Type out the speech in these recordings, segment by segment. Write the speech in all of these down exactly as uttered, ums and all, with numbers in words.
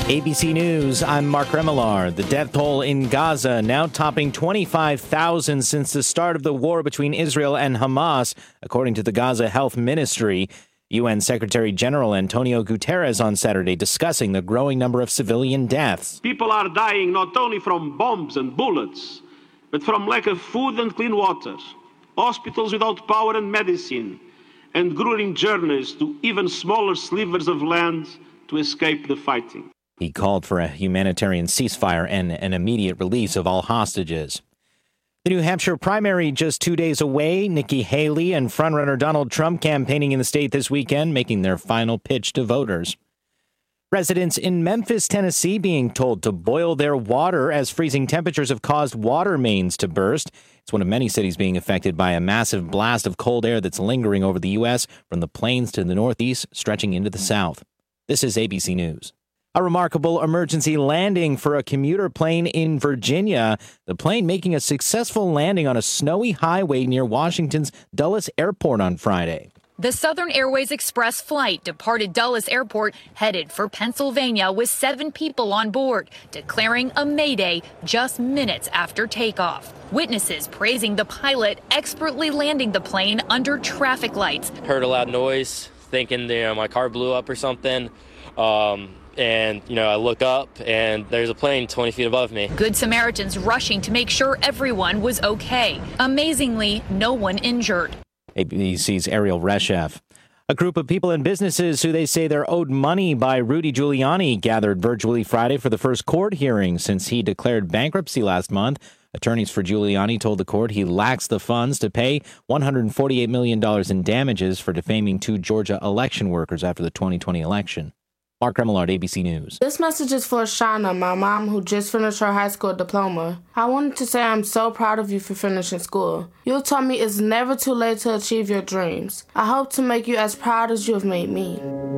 A B C News, I'm Mark Remillard. The death toll in Gaza now topping twenty-five thousand since the start of the war between Israel and Hamas, according to the Gaza Health Ministry. U N Secretary General Antonio Guterres on Saturday discussing the growing number of civilian deaths. People are dying not only from bombs and bullets, but from lack of food and clean water, hospitals without power and medicine, and grueling journeys to even smaller slivers of land to escape the fighting. He called for a humanitarian ceasefire and an immediate release of all hostages. The New Hampshire primary just two days away. Nikki Haley and frontrunner Donald Trump campaigning in the state this weekend, making their final pitch to voters. Residents in Memphis, Tennessee, being told to boil their water as freezing temperatures have caused water mains to burst. It's one of many cities being affected by a massive blast of cold air that's lingering over the U S from the plains to the northeast, stretching into the south. This is A B C News. A remarkable emergency landing for a commuter plane in Virginia. The plane making a successful landing on a snowy highway near Washington's Dulles Airport on Friday. The Southern Airways Express flight departed Dulles Airport, headed for Pennsylvania with seven people on board, declaring a mayday just minutes after takeoff. Witnesses praising the pilot expertly landing the plane under traffic lights. Heard a loud noise, thinking you know, my car blew up or something. Um, And, you know, I look up and there's a plane twenty feet above me. Good Samaritans rushing to make sure everyone was okay. Amazingly, no one injured. A B C's Ariel Reshef. A group of people and businesses who they say they're owed money by Rudy Giuliani gathered virtually Friday for the first court hearing since he declared bankruptcy last month. Attorneys for Giuliani told the court he lacks the funds to pay one hundred forty-eight million dollars in damages for defaming two Georgia election workers after the twenty twenty election. Mark Remillard, A B C News. This message is for Shauna, my mom, who just finished her high school diploma. I wanted to say I'm so proud of you for finishing school. You told me it's never too late to achieve your dreams. I hope to make you as proud as you have made me.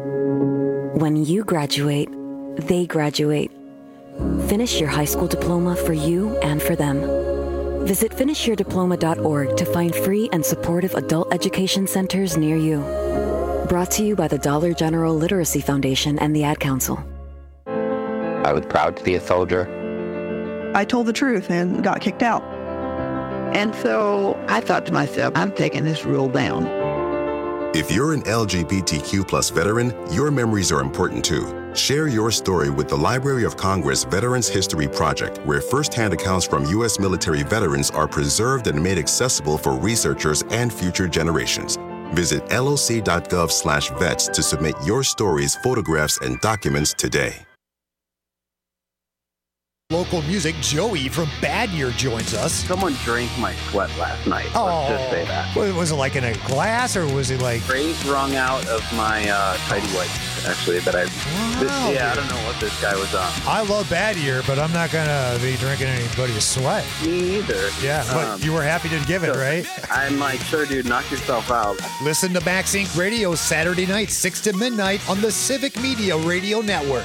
When you graduate, they graduate. Finish your high school diploma for you and for them. Visit finish your diploma dot org to find free and supportive adult education centers near you. Brought to you by the Dollar General Literacy Foundation and the Ad Council. I was proud to be a soldier. I told the truth and got kicked out. And so I thought to myself, I'm taking this rule down. If you're an L G B T Q plus veteran, your memories are important too. Share your story with the Library of Congress Veterans History Project, where firsthand accounts from U S military veterans are preserved and made accessible for researchers and future generations. Visit loc.gov slash vets to submit your stories, photographs, and documents today. Local music, Joey from Bad Year joins us. Someone drank my sweat last night. Oh, let's just say that. Was it like in a glass, or was it like... Rays wrung out of my uh, tidy whities, actually, that I... Wow, this, yeah, dude. I don't know what this guy was on. I love Bad Year, but I'm not going to be drinking anybody's sweat. Me either. Yeah, but um, you were happy to give it, so right? I'm like, sure, dude, knock yourself out. Listen to Max Incorporated. Radio Saturday night, six to midnight on the Civic Media Radio Network.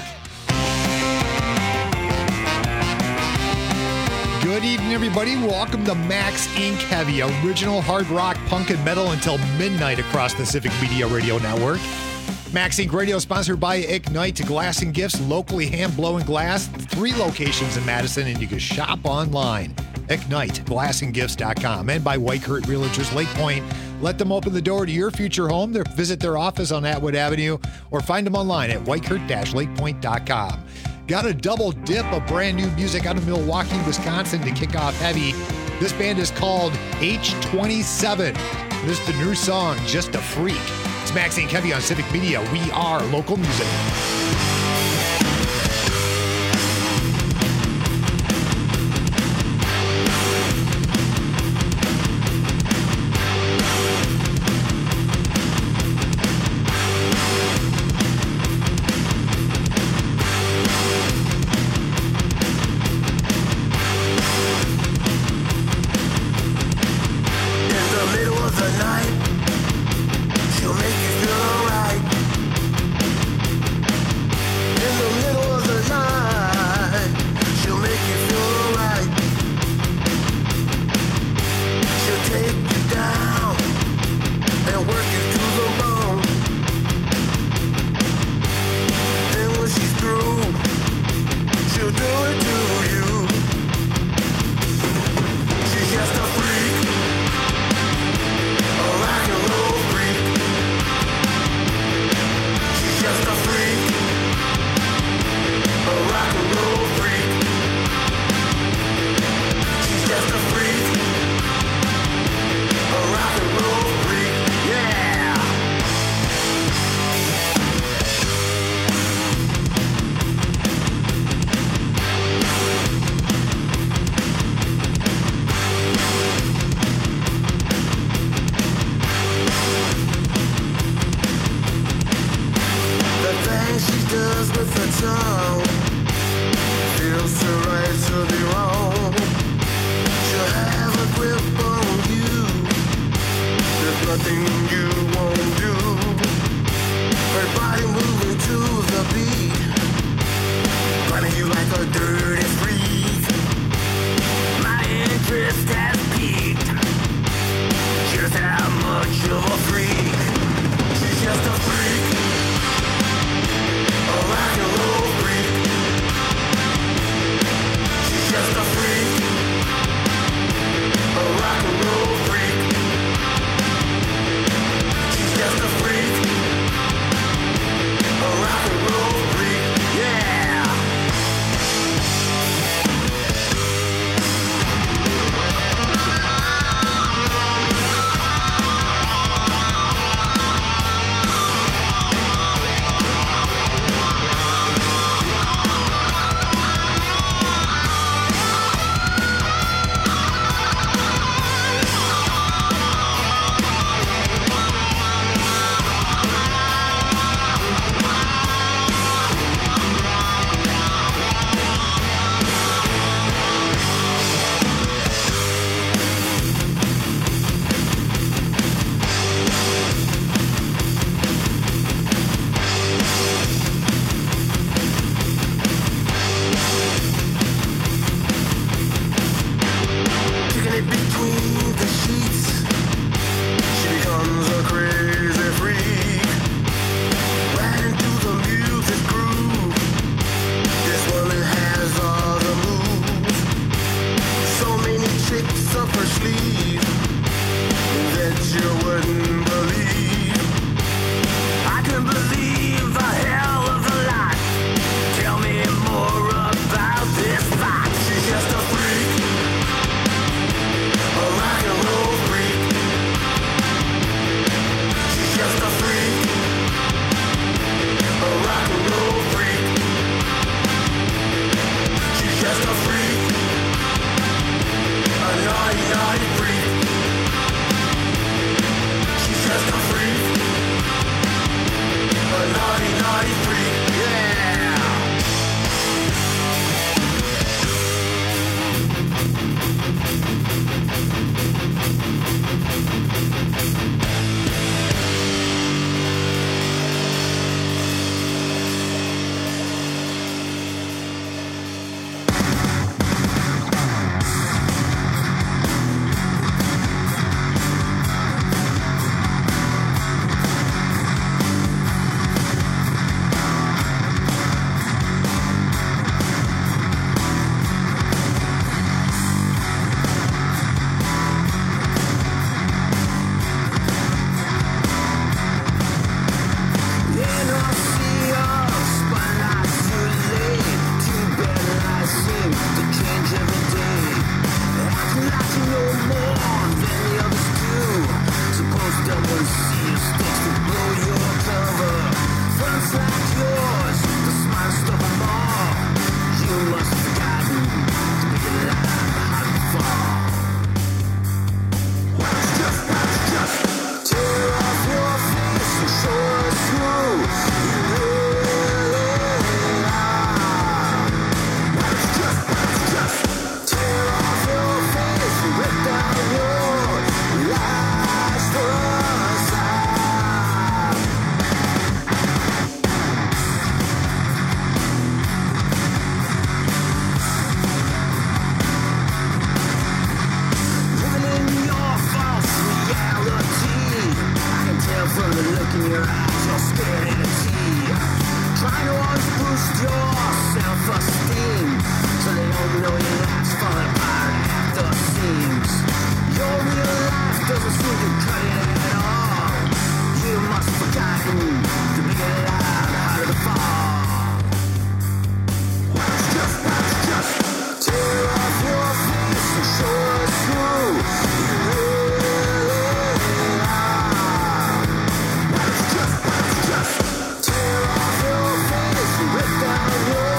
Good evening, everybody. Welcome to Max Incorporated. Heavy, original hard rock, punk, and metal until midnight across the Civic Media Radio Network. Max Incorporated Radio sponsored by Ignite Glass and Gifts, locally hand-blowing glass. Three locations in Madison, and you can shop online. Ignite Glass and Gifts dot com. And by White Kurt Realtors Lake Point. Let them open the door to your future home. They're, visit their office on Atwood Avenue or find them online at white kurt dash lake point dot com. Got a double dip of brand new music out of Milwaukee, Wisconsin to kick off heavy. This band is called H twenty-seven. This is the new song, Just a Freak. It's Maxine Heavy on Civic Media. We are local music. down. Feels so right to be wrong. She'll have a grip on you. There's nothing you won't do. Her body moving to the beat, running you like a dirty freak. My interest has peaked. Just how much of a freak. She's just a freak, a rock and roll freak. She's just a freak, a rock and roll freak. She's just a freak, a rock and roll freak. Yeah. Kicking it between the sheets, she becomes a crazy freak. Riding through the music groove, this woman has all the moves. So many tricks up her sleeve that you wouldn't believe. I can believe a hell of a lot. Tell me more about this fight. She's just a freak, a rock and roll freak. She's just a freak, a rock and roll freak. She's just a freak, a naughty, naughty freak. She's just a freak, a naughty, naughty freak. Yeah. Tear off your face, rip down your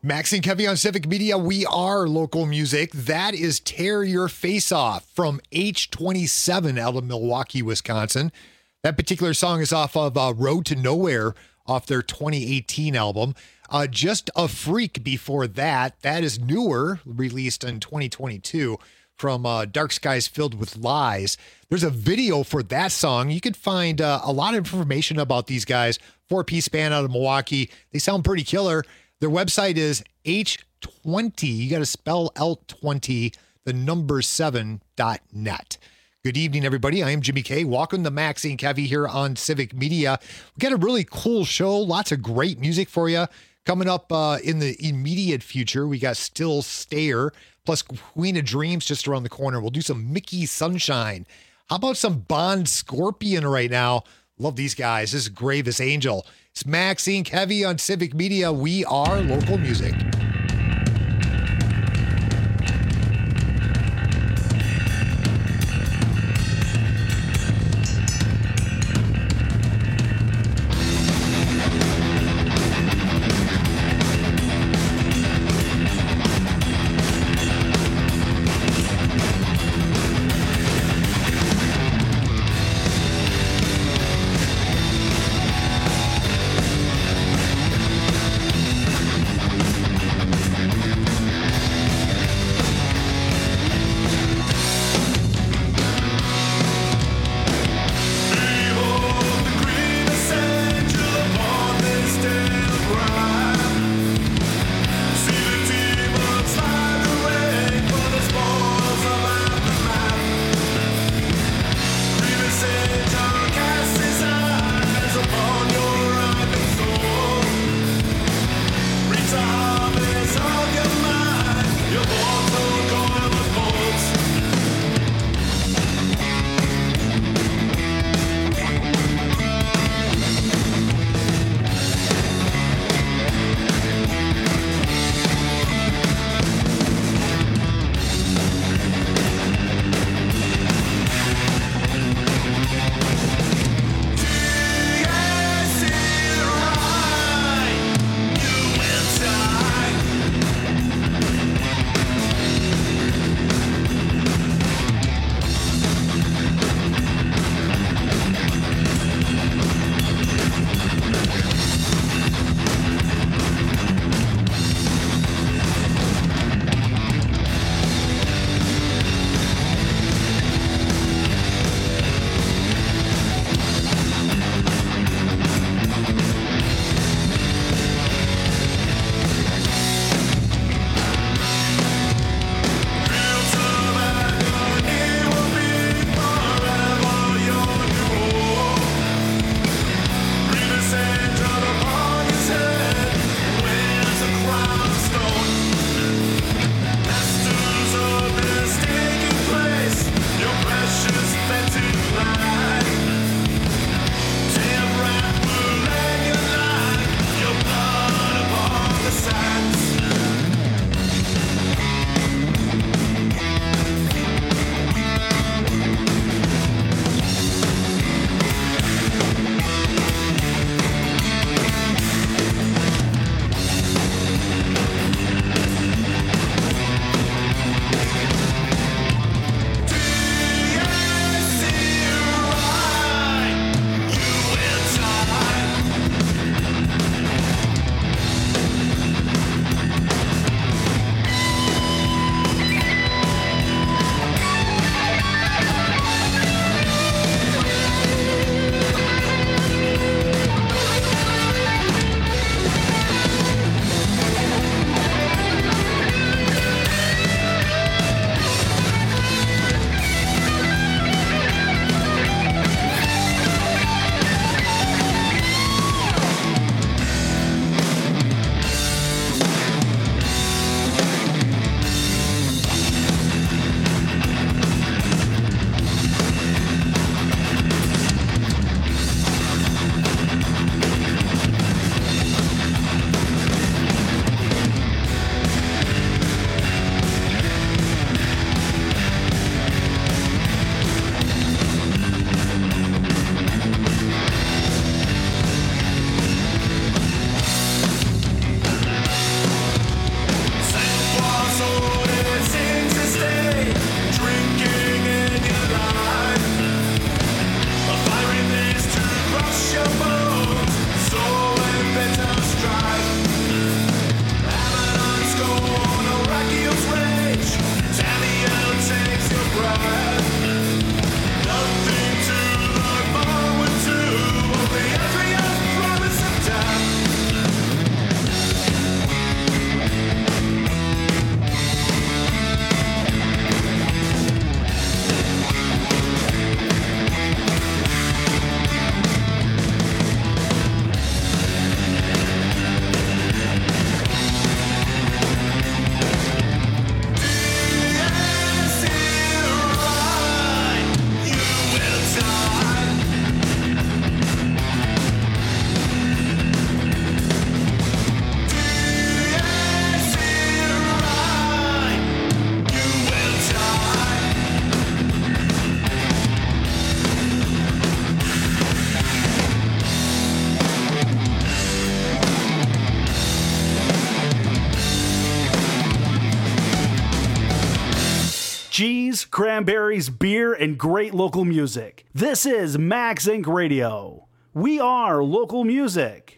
Max and Kevy on Civic Media. We are local music. That is Tear Your Face Off from H twenty-seven out of Milwaukee, Wisconsin. That particular song is off of uh, Road to Nowhere off their twenty eighteen album. Uh, Just a Freak before that. That is newer, released in twenty twenty-two from uh, Dark Skies Filled with Lies. There's a video for that song. You could find uh, a lot of information about these guys. Four-piece band out of Milwaukee. They sound pretty killer. Their website is H twenty. You got to spell L twenty, the number seven dot net. Good evening, everybody. I am Jimmy K. Welcome to Maxie and Kevy here on Civic Media. We got a really cool show. Lots of great music for you. Coming up uh, in the immediate future, we got Still Stayer, plus Queen of Dreams just around the corner. We'll do some Mickey Sunshine. How about some Bond Scorpion right now? Love these guys. This is Gravest Angel. It's Maxine Kevy on Civic Media. We are local music. cheese, cranberries, beer, and great local music. This is Max Incorporated. Radio. We are local music.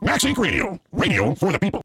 Max Inc Radio, radio for the people.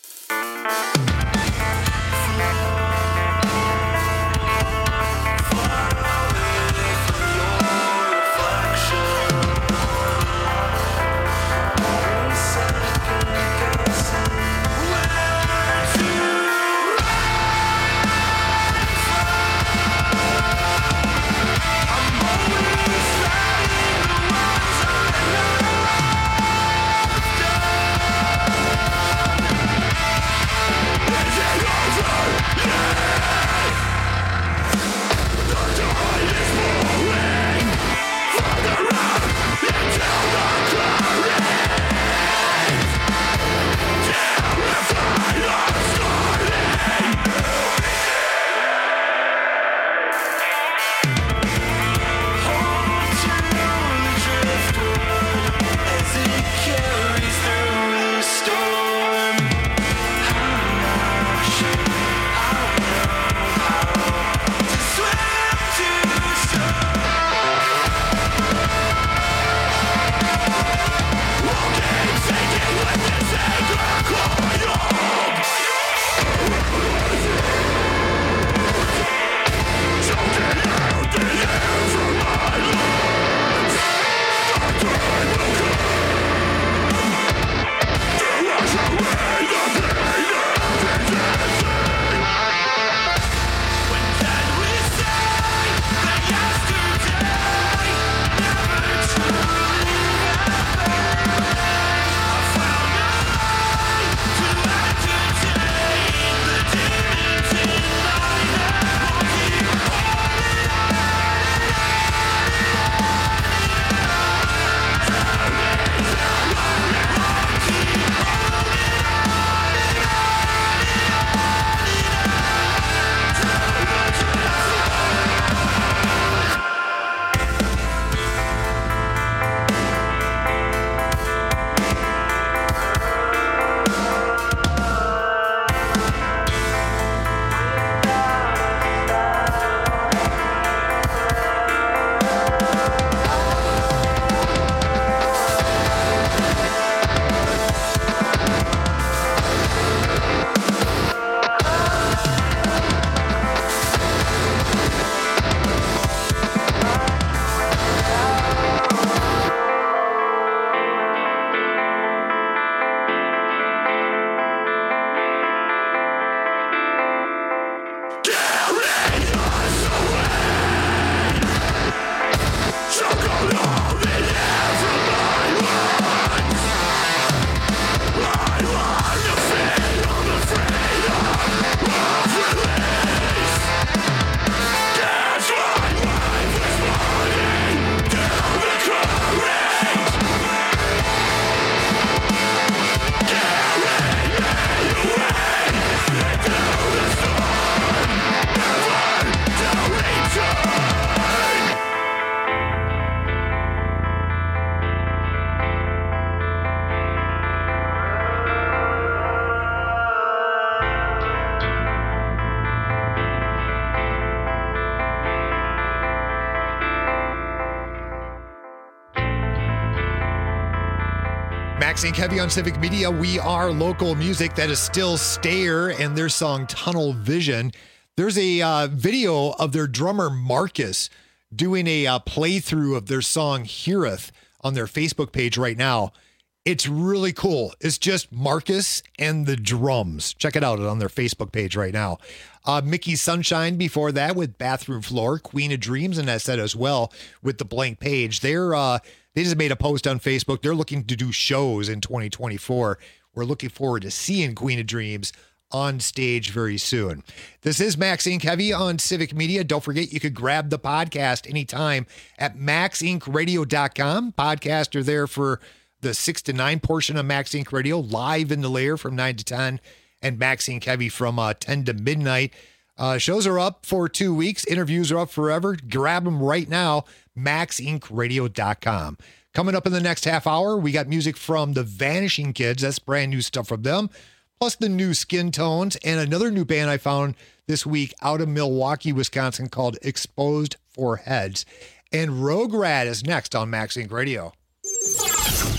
Max Inc Heavy on Civic Media. We are local music. That is Still Stare and their song Tunnel Vision. There's a uh, video of their drummer Marcus doing a uh, playthrough of their song Heareth on their Facebook page right now. It's really cool. It's just Marcus and the drums. Check it out on their Facebook page right now. Uh, Mickey Sunshine before that with Bathroom Floor, Queen of Dreams, and I said as well with the Blank Page. They're uh, they just made a post on Facebook. They're looking to do shows in twenty twenty-four. We're looking forward to seeing Queen of Dreams on stage very soon. This is Max Inc Heavy on Civic Media. Don't forget you could grab the podcast anytime at max inc radio dot com. Podcasts are there for the six to nine portion of Max Inc Radio, live in the lair from nine to ten, and Max Inc Heavy from uh, ten to midnight. Uh, shows are up for two weeks. Interviews are up forever. Grab them right now, max inc radio dot com. Coming up in the next half hour, we got music from the Vanishing Kids. That's brand new stuff from them. Plus the new Skin Tones and another new band I found this week out of Milwaukee, Wisconsin called Exposed for Heads. And Rogue Rat is next on Max Inc Radio.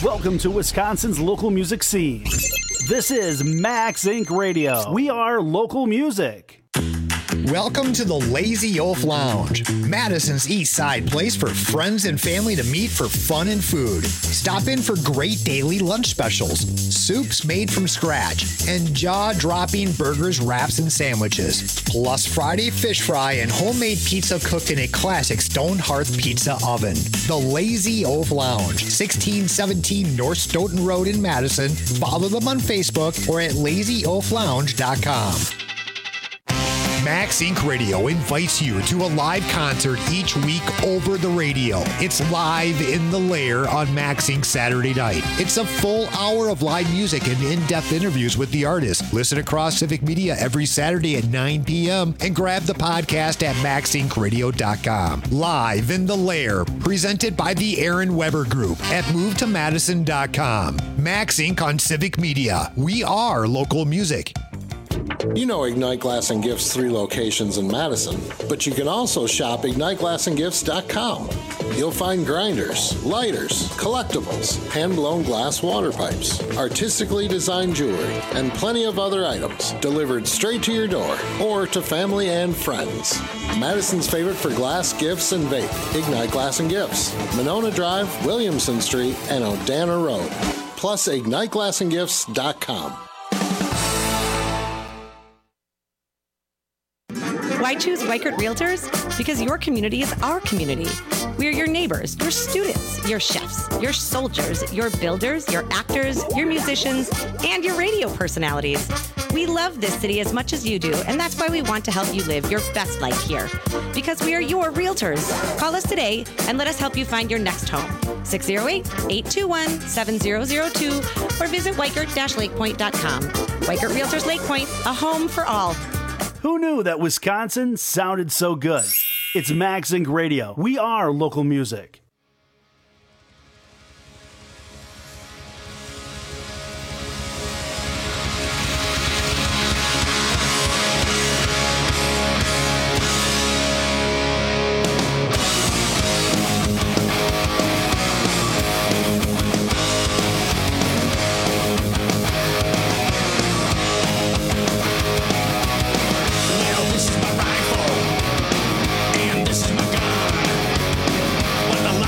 Welcome to Wisconsin's local music scene. This is Max Incorporated. Radio. We are local music. Welcome to the Lazy Oaf Lounge, Madison's East Side place for friends and family to meet for fun and food. Stop in for great daily lunch specials, soups made from scratch, and jaw-dropping burgers, wraps, and sandwiches. Plus Friday fish fry and homemade pizza cooked in a classic stone hearth pizza oven. The Lazy Oaf Lounge, sixteen seventeen North Stoughton Road in Madison. Follow them on Facebook or at lazy oaf lounge dot com. Max Incorporated. Radio invites you to a live concert each week over the radio. It's Live in the Lair on Max Incorporated. Saturday night. It's a full hour of live music and in-depth interviews with the artists. Listen across Civic Media every Saturday at nine p.m. and grab the podcast at max inc radio dot com. Live in the Lair, presented by the Aaron Weber Group at move to madison dot com. Max Incorporated on Civic Media. We are local music. You know Ignite Glass and Gifts' three locations in Madison, but you can also shop ignite glass and gifts dot com. You'll find grinders, lighters, collectibles, hand-blown glass water pipes, artistically designed jewelry, and plenty of other items delivered straight to your door or to family and friends. Madison's favorite for glass, gifts, and vape, Ignite Glass and Gifts, Monona Drive, Williamson Street, and Odana Road. Plus ignite glass and gifts dot com. Why choose Weichert Realtors? Because your community is our community. We are your neighbors, your students, your chefs, your soldiers, your builders, your actors, your musicians, and your radio personalities. We love this city as much as you do, and that's why we want to help you live your best life here. Because we are your realtors. Call us today and let us help you find your next home. six oh eight, eight two one, seven oh oh two or visit weichert dash lake point dot com. Weichert Realtors Lake Point, a home for all. Who knew that Wisconsin sounded so good? It's Max Incorporated. Radio. We are local music. This is my rifle, and this is my gun. What I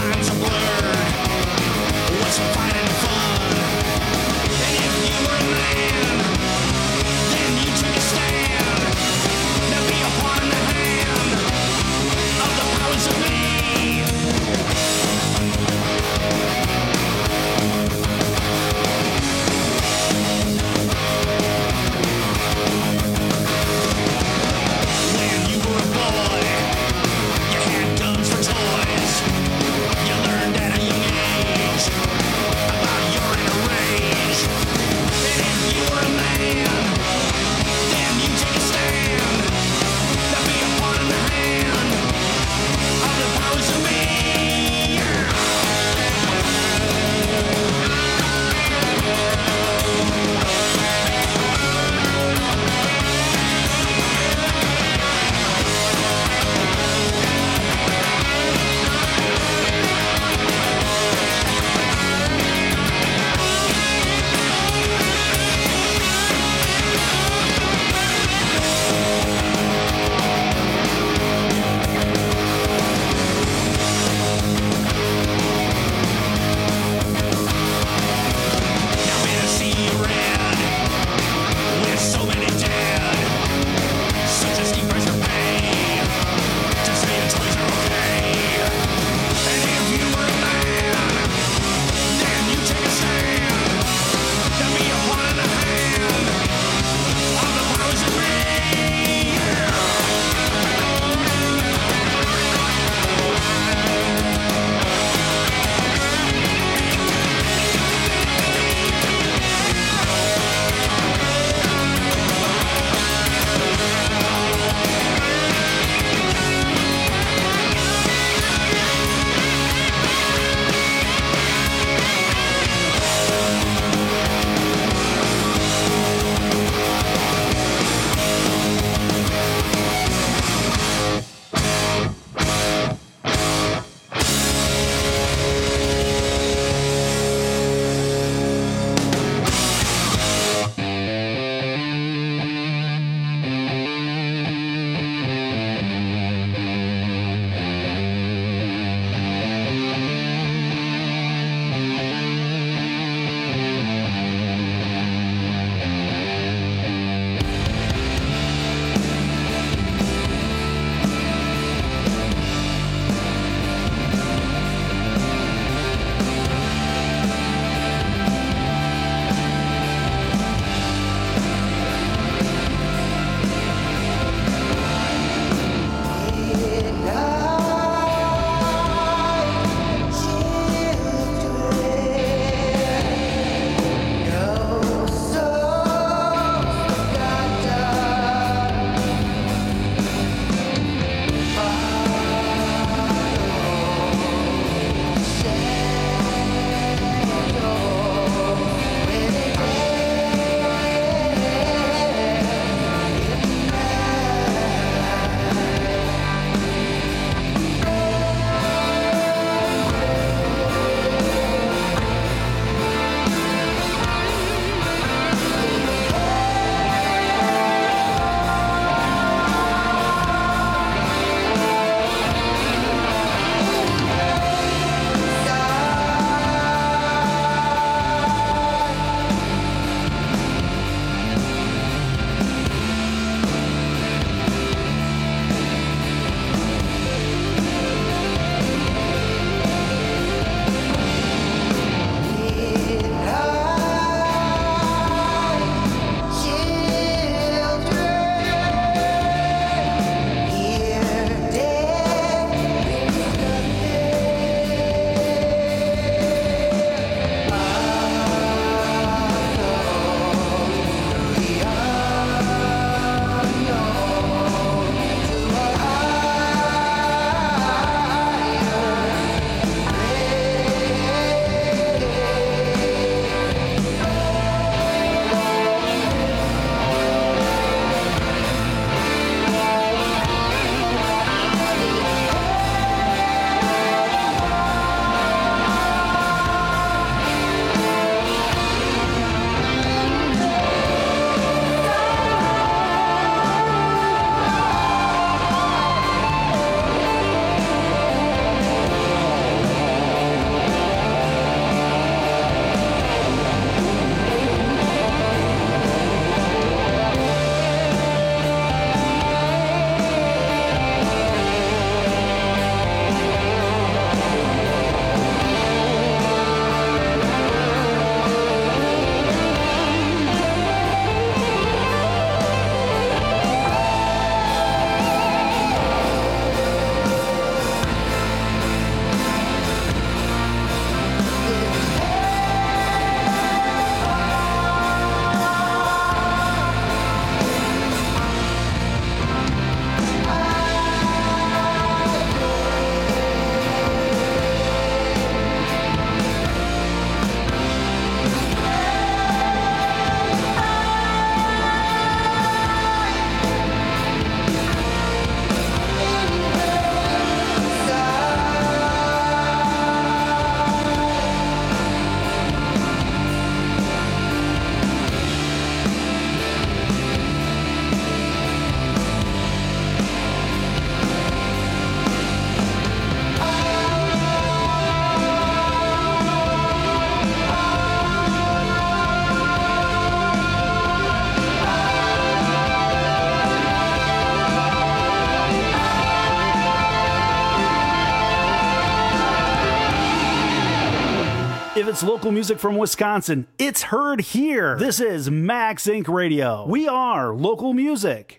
If it's local music from Wisconsin, it's heard here. This is Max Inc Radio. We are local music.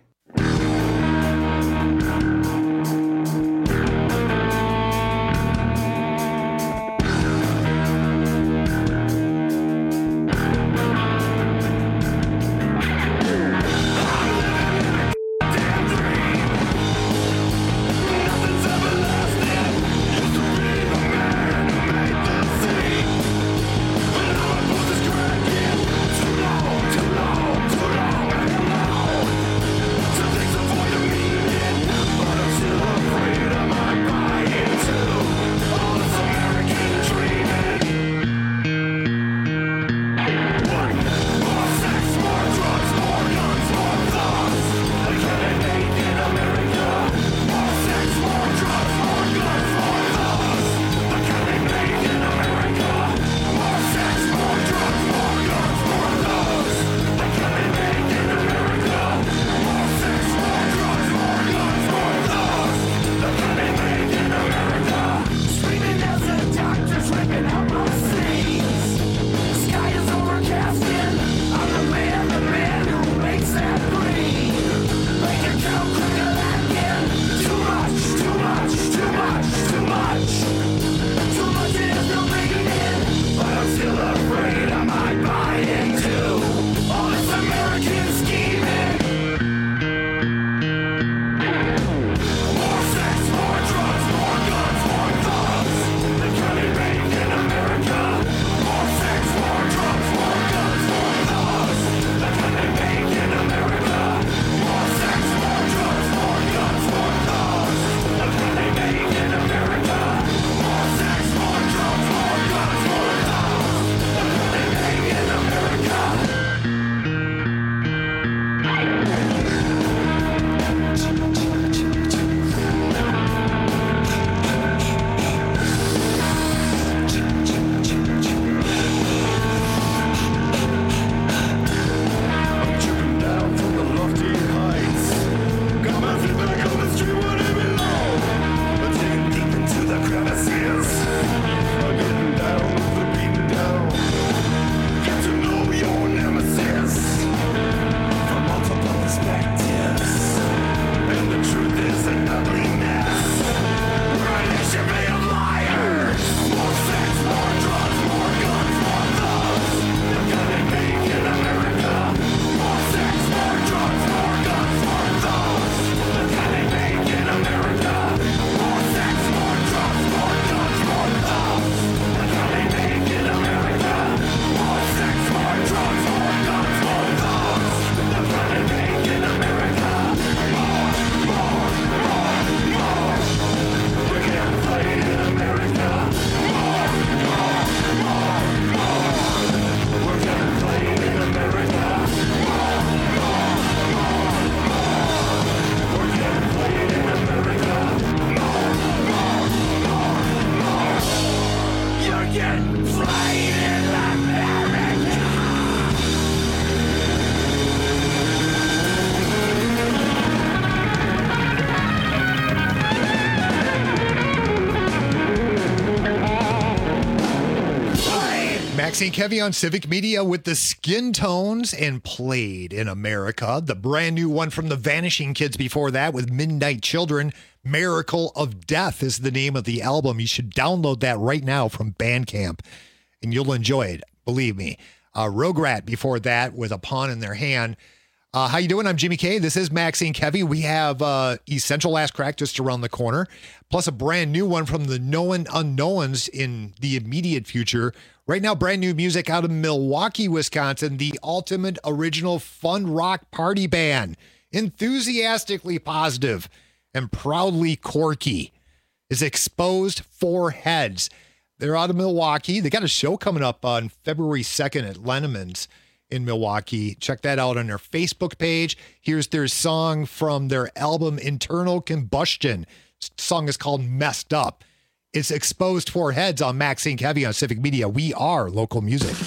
Maxine Kevy on Civic Media with the Skin Tones and Played in America. The brand new one from the Vanishing Kids before that with Midnight Children. Miracle of Death is the name of the album. You should download that right now from Bandcamp and you'll enjoy it. Believe me. Uh, Rograt before that with A Pawn in Their Hand. Uh, how you doing? I'm Jimmy K. This is Maxine Kevy. We have uh, Essential Last Crack just around the corner, plus a brand new one from the Known Unknowns in the immediate future. Right now, brand new music out of Milwaukee, Wisconsin, the ultimate original fun rock party band. Enthusiastically positive and proudly quirky is Exposed Four Heads. They're out of Milwaukee. They got a show coming up on February second at Lennemann's in Milwaukee. Check that out on their Facebook page. Here's their song from their album Internal Combustion. The song is called Messed Up. It's Exposed Four Heads on Maxine Kevy on Civic Media. We are local music.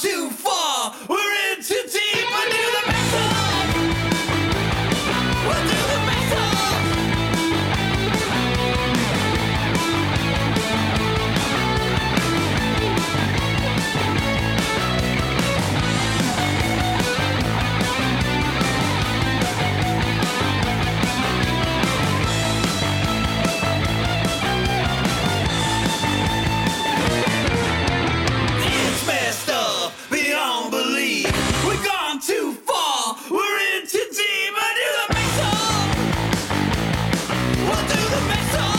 too far. We're in too deep. We'll do the best of. We'll do the best of. It's messed up beyond belief. We've gone too far. We're in too deep. We'll do the best of. We'll do the best of.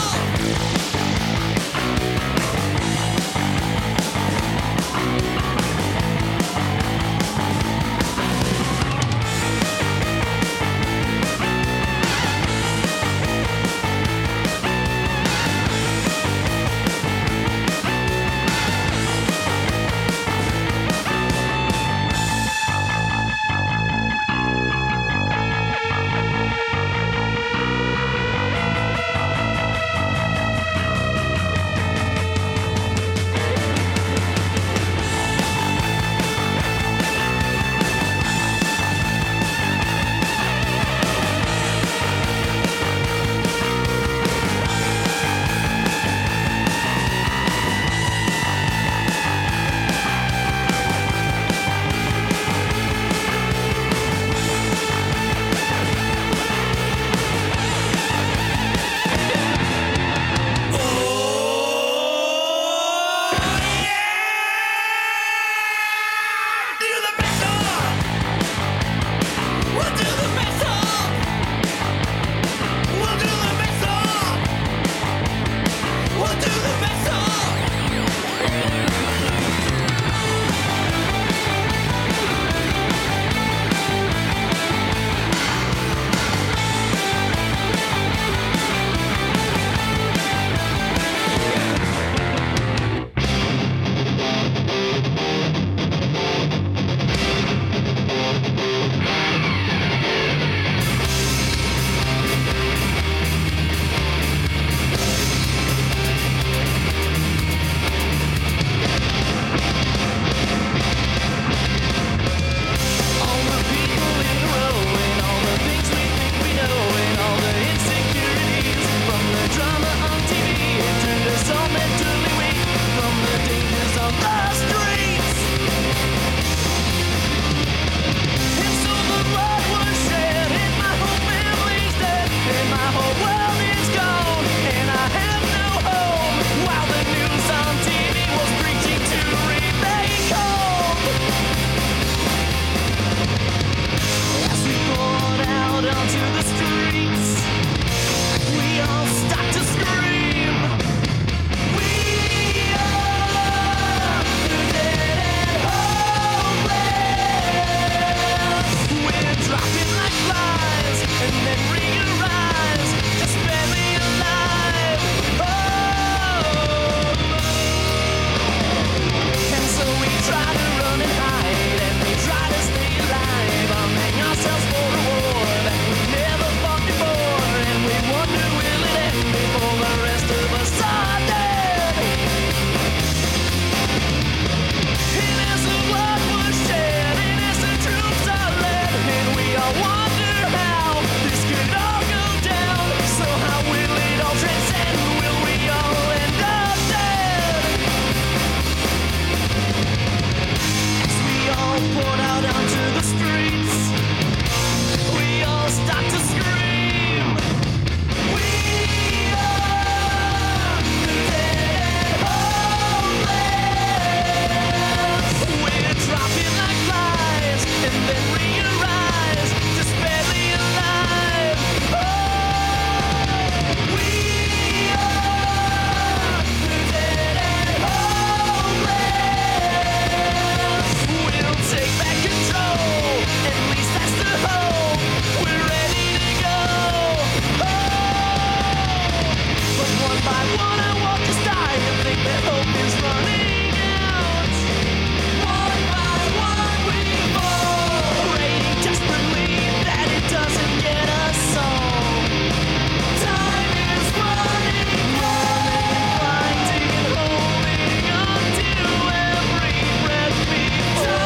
Time is running, running, finding, holding on to every breath we take.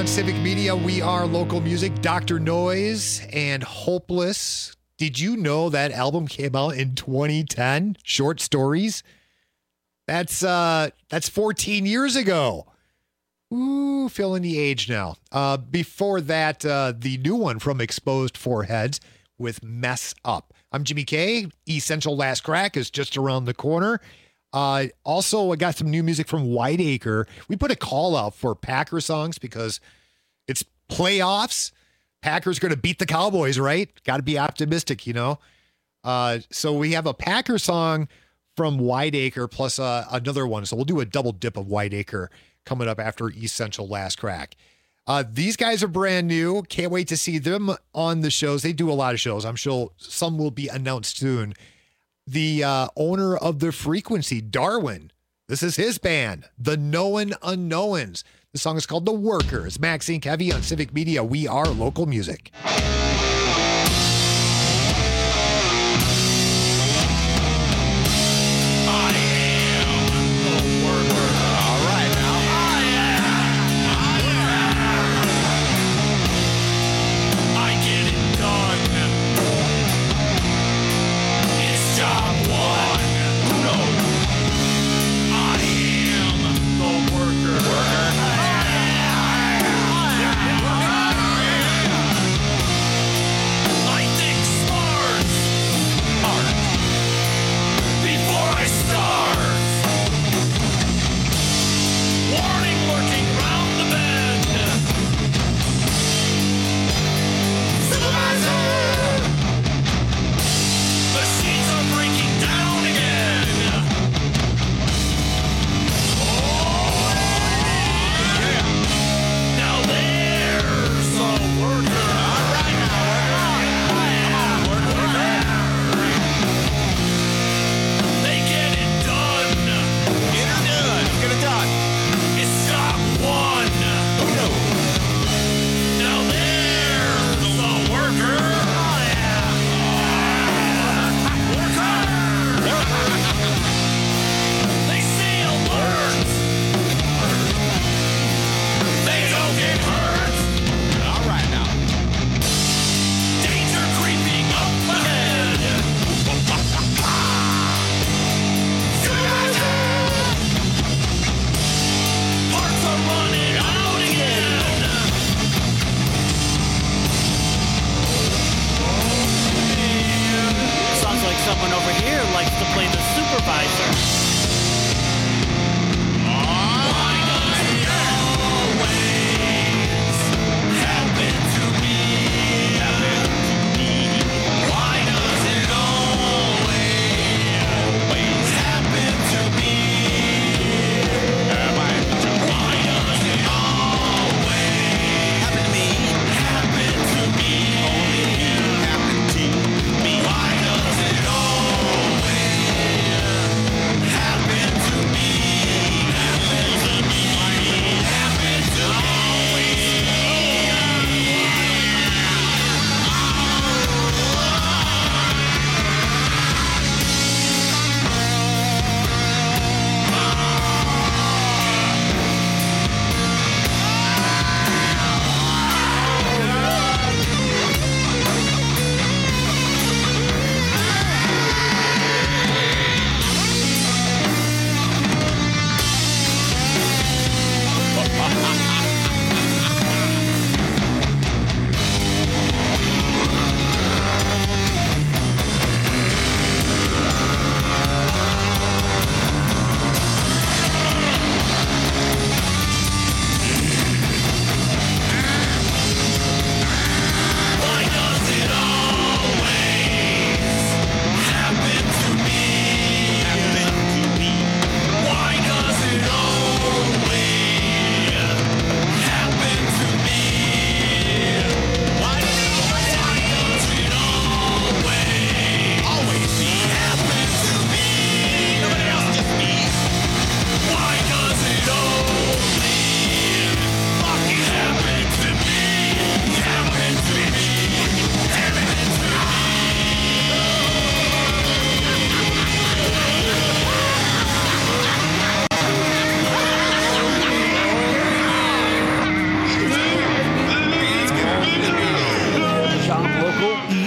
on Civic Media. We are local music. Doctor Noise and Hopeless. Did you know that album came out in twenty ten? Short Stories. That's uh, that's fourteen years ago. Ooh, feeling the age now. Uh, before that, uh, the new one from Exposed Foreheads with Mess Up. I'm Jimmy K. Essential Last Crack is just around the corner. Uh, also, I got some new music from Whiteacre. We put a call out for Packer songs because it's playoffs. Packers going to beat the Cowboys, right? Got to be optimistic, you know? Uh, so we have a Packer song from Whiteacre plus uh, another one. So we'll do a double dip of Whiteacre coming up after Essential Last Crack. Uh, these guys are brand new. Can't wait to see them on the shows. They do a lot of shows. I'm sure some will be announced soon. The uh, owner of The Frequency, Darwin. This is his band, The Known Unknowns. The song is called The Workers. Maxine Kevy on Civic Media. We are local music.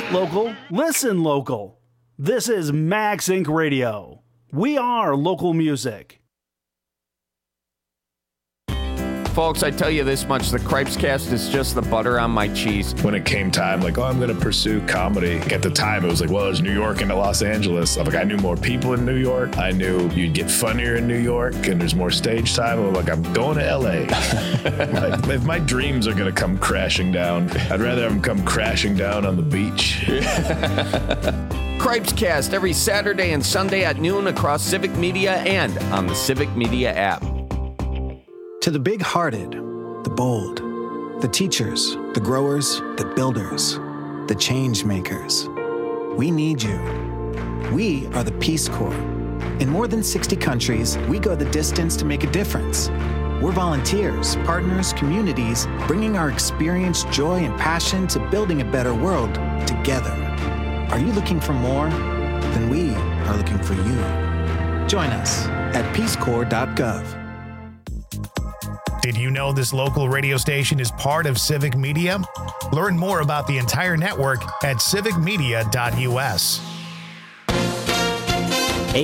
Eat local, listen local. This is Max Inc Radio. We are local music. Folks, I tell you this much, the Cripescast is just the butter on my cheese. When it came time, like, oh, I'm going to pursue comedy. At the time, it was like, well, there's New York and Los Angeles. I'm like, I knew more people in New York. I knew you'd get funnier in New York, and there's more stage time. I'm like, I'm going to L A. Like, if my dreams are going to come crashing down, I'd rather have them come crashing down on the beach. Cripescast every Saturday and Sunday at noon across Civic Media and on the Civic Media app. To the big-hearted, the bold, the teachers, the growers, the builders, the change makers, we need you. We are the Peace Corps. In more than sixty countries, we go the distance to make a difference. We're volunteers, partners, communities, bringing our experience, joy, and passion to building a better world together. Are you looking for more? Then we are looking for you. Join us at peace corps dot gov. Did you know this local radio station is part of Civic Media? Learn more about the entire network at civic media dot U S.